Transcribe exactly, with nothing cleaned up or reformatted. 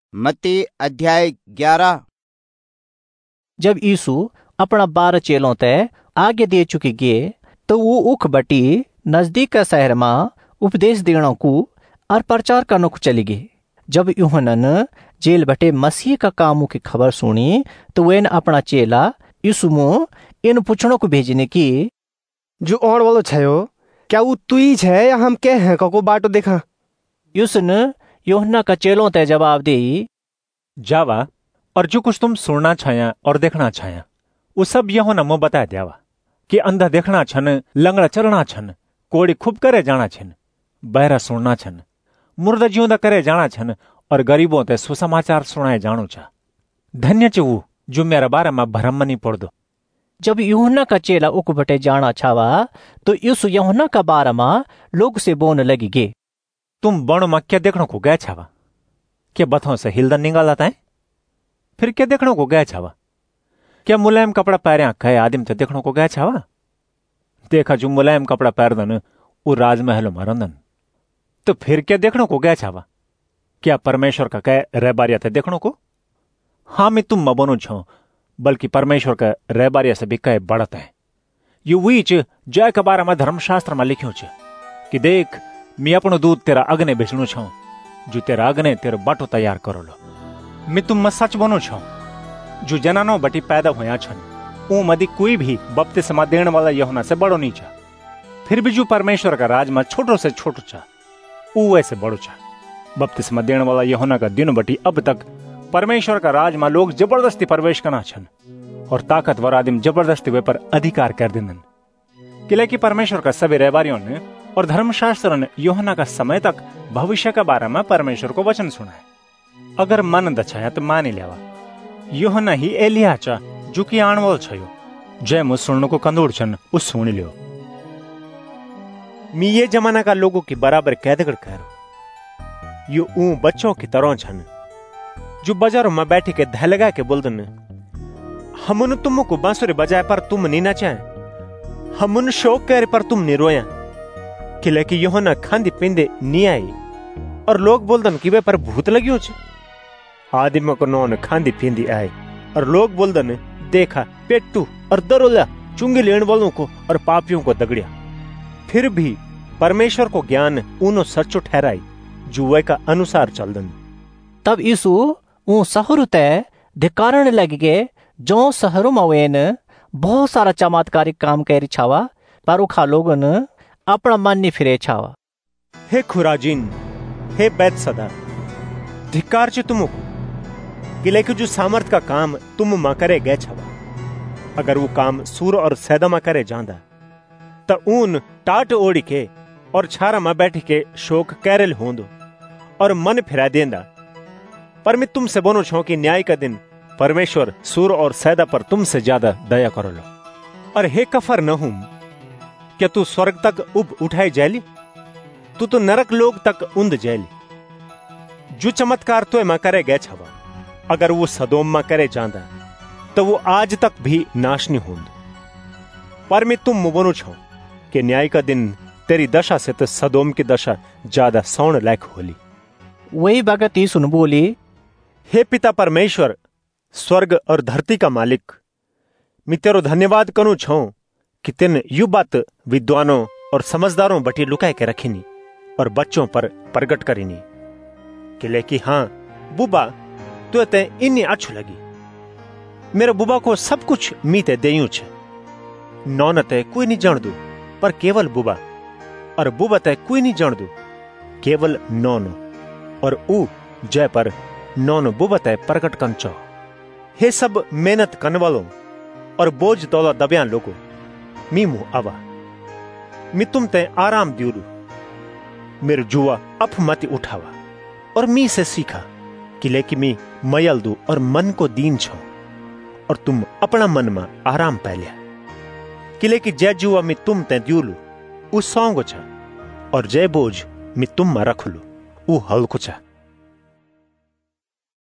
मत्ती अध्याय ग्यारह। जब यीशु अपना बारह चेलों तय आगे दे चुके गए तो वो उख बटी नजदीक का शहर में उपदेश देने को और प्रचार करने को चली गई। जब यूहन्ना जेल बटे मसीह का कामों की खबर सुनी तो वे अपना चेला यीशु मुँह इन पूछने को भेजने की, जो और वालो छयो क्या वो तू ही छे या हम के हैं को बाटो देखा। यीशु ने यूहन्ना का चेलों तय जवाब दे, जावा और जो कुछ तुम सुनना छाया और देखना छाया वो सब यूहन्ना मुँह बता द्यावा कि अंधा देखना छन, लंगड़ा चलना छन, कोड़ी खूब करे जाना छन, बहरा सुनना छन, मुर्दा जिउंदा करे जाना छन और गरीबों ते सुसमाचार सुनाए जानो छा। धन्य च वो जो मेरा बारे में भरम नहीं पड़ दो। जब यूहन्ना का चेला उक बटे जाना छावा तो यीशु यूहन्ना का बारे में लोग से बोलने लगी गे, तुम बण में क्या देखने को गए छावा? क्या बथों से हिलदन निकालता है? फिर क्या देखने को गए छावा? क्या मुलायम कपड़ा पहरिया कहे आदमी तो देखने को गए छावा? देखा जो मुलायम कपड़ा पहरदन वो राजमहलों में रंदन। तो फिर क्या देखने को गए छावा? क्या परमेश्वर का कह रहबारिया थे देखने को? हाँ मैं तुम मबनो छो बल्कि परमेश्वर का रहबारिया से भी कहे बढ़त है। यू वीच जय के बारे में धर्मशास्त्र में लिख्यो छ कि देख मैं अपनो दूध तेरा अग्ने बेचणु छो, जो तेरा अग्ने तेरो बाटो तैयार करो लो। मैं तुम में सच बनो छो जो जनानो बटी पैदा होया छन ऊ मदी कोई भी बपतिस्मा देने वाला यूहन्ना से बड़ो नहीं छा। फिर भी जो परमेश्वर का राज में छोटो से छोटो छा ऊ वैसे बड़ो छा। बपतिस्मा देने वाला यूहन्ना का दिन बटी अब तक परमेश्वर का राज में लोग जबरदस्ती प्रवेश करना छन और ताकतवर आदमी जबरदस्ती वे पर अधिकार कर देंदन। किले परमेश्वर का सभी रहबारियों ने और धर्मशास्त्र ने यूहन्ना का समय तक भविष्य के बारे में परमेश्वर को वचन सुना है। अगर मन दछाया तो मान ही लेवा यूहन्ना ही एलिया चा जो कि आने वालो छयो। जय मुझ सुनने को कंदूर छन उस सुन लियो। मी ये जमाना का लोगों की बराबर कैदगड़ कह यू ऊ बच्चों की तरह छन जो बाजारों में बैठी के धै लगा के बोलदन, हमन तुमको बांसुरी बजाए पर तुम नहीं नचाए, हमन शौक करे पर तुम नहीं रोया। किले कि यूहन्ना खांदी पिंदे नहीं आई और लोग बोलदन कि वे पर भूत लगियो छ। आदमी को नौन खांदी पिंदी आए और लोग बोलदन देखा पेट्टू और दरोला चुंगी लेने वालों को और पापियों को दगड़िया। फिर भी परमेश्वर को ज्ञान उनो सच्चो ठहराई जो वे का अनुसार चलदन। तब यीशु ऊ शहर तय धिकारने लग गए जो शहरों में वेन बहुत सारा चमत्कारिक काम कर छावा पर उखा लोगों ने अपना मन नहीं फिरे छावा। हे खुराजीन, हे बैतसदा, धिक्कार च तुमको किले कि जो सामर्थ का काम तुम मा करे गए छावा। अगर वो काम सूर और सैदा मा करे जांदा तो ऊन टाट ओढ़ी के और छारा में बैठी के शोक कैरल होंदो और मन फिरा देंदा। पर मैं तुमसे बोलो छो कि न्याय का दिन परमेश्वर सूर और सैदा पर तुमसे ज्यादा दया करो लो। और हे कफर नहूम, क्या तू स्वर्ग तक उब उठाई जायली? तू तो नरक लोग तक उंद जायली। जो चमत्कार तो मा करे गए छवा अगर वो सदोम मा करे जांदा तो वो आज तक भी नाश नहीं होंद। पर मैं तुम बोलो छो कि न्याय का दिन तेरी दशा से तो सदोम की दशा ज्यादा सौण लायक होली। वही भगत ही सुन बोली, हे पिता परमेश्वर, स्वर्ग और धरती का मालिक, मैं तेरो धन्यवाद करूं छो कि तेन यू बात विद्वानों और समझदारों बटी लुकाए के रखीनी और बच्चों पर प्रगट करीनी। किले कि हाँ बुबा तो ते इन्नी अच्छु लगी। मेरे बुबा को सब कुछ मीते देयू छे। नौन ते कोई नहीं जान दू पर केवल बुबा, और बुबा ते कोई नहीं जान दू केवल नौनो, और ऊ जय पर नौनो बुबा ते प्रकट कंचो। हे सब मेहनत करने वालों और बोझ तोला दबिया लोगों, मी मुंह आवा मी तुम ते आराम दियोलू। मेरे जुआ अफ मत उठावा और मी से सीखा किले कि मी मयल दू और मन को दीन छो और तुम अपना मन में आराम पा लिया। किले कि जय जुआ मी तुम ते दियोलू उ सौंगो छा और जय बोझ मी तुम में रख लू उ हल्को छा।